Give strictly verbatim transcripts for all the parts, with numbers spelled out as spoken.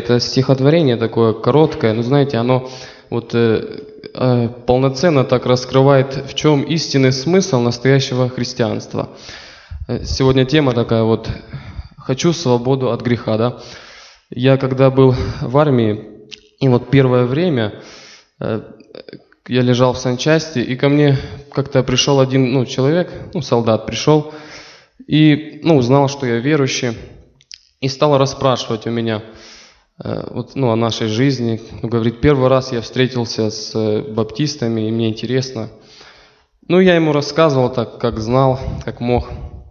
это стихотворение такое короткое, но знаете, оно вот э, э, полноценно так раскрывает, в чем истинный смысл настоящего христианства. Сегодня тема такая вот: «Хочу свободу от греха», да? Я когда был в армии, и вот первое время э, я лежал в санчасти, и ко мне как-то пришел один ну, человек, ну, солдат пришел, и ну, узнал, что я верующий, и стал расспрашивать у меня э, вот, ну, о нашей жизни. Он говорит: первый раз я встретился с э, баптистами, и мне интересно. Ну, я ему рассказывал так, как знал, как мог.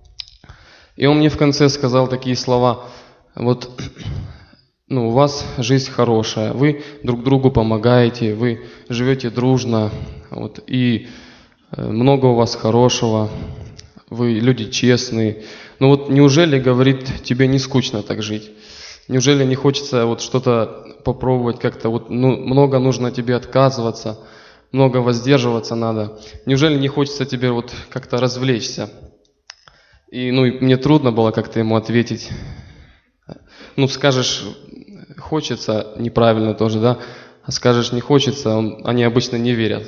И он мне в конце сказал такие слова: вот, ну, у вас жизнь хорошая, вы друг другу помогаете, вы живете дружно, вот, и много у вас хорошего, вы люди честные. Ну вот неужели, говорит, тебе не скучно так жить? Неужели не хочется вот что-то попробовать как-то? Вот, ну, много нужно тебе отказываться, много воздерживаться надо. Неужели не хочется тебе вот как-то развлечься? И ну, и мне трудно было как-то ему ответить. Ну, скажешь, хочется, неправильно тоже, да? А скажешь, не хочется, он, они обычно не верят.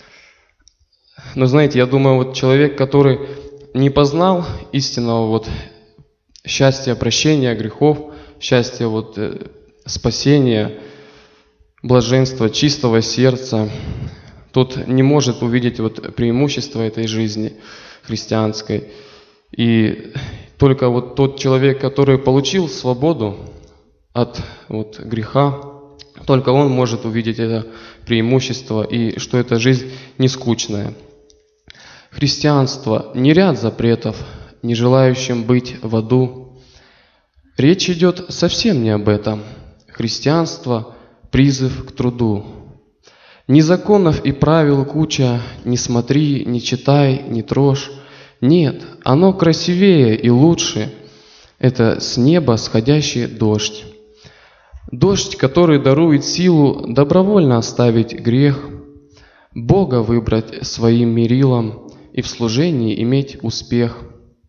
Но знаете, я думаю, вот человек, который не познал истинного вот счастья, прощения грехов, счастья вот э, спасения, блаженства, чистого сердца, тот не может увидеть вот преимущества этой жизни христианской. И только вот тот человек, который получил свободу от вот греха, только он может увидеть это преимущество и что эта жизнь не скучная. Христианство не ряд запретов, не желающим быть в аду. Речь идет совсем не об этом. Христианство – призыв к труду. Ни законов и правил куча, не смотри, не читай, не трожь. Нет, оно красивее и лучше. Это с неба сходящий дождь. Дождь, который дарует силу добровольно оставить грех, Бога выбрать своим мерилом и в служении иметь успех.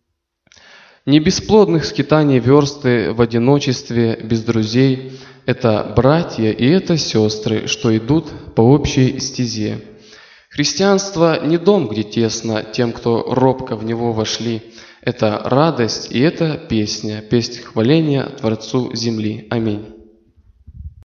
Не бесплодных скитаний версты в одиночестве без друзей – это братья и это сестры, что идут по общей стезе. Христианство не дом, где тесно тем, кто робко в него вошли. Это радость и это песня, песнь хваления Творцу земли. Аминь.